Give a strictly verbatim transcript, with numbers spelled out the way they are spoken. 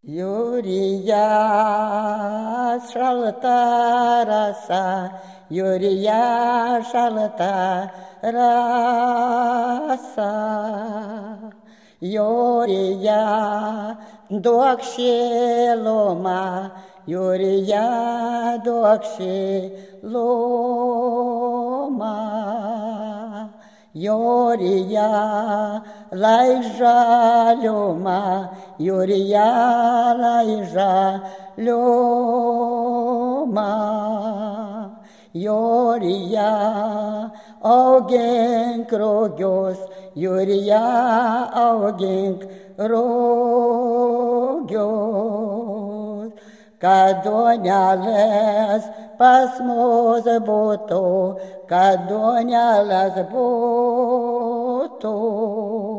Iuria shalta rasa, Iuria shalta rasa, Iuria doakshe loma, Iuria doakshe loma, Iuria laija loma, Iuria laija loma, Iuria augenk rogios, Iuria augenk rogios, Kadoniales pas mus būtų, Kadoniales būtų.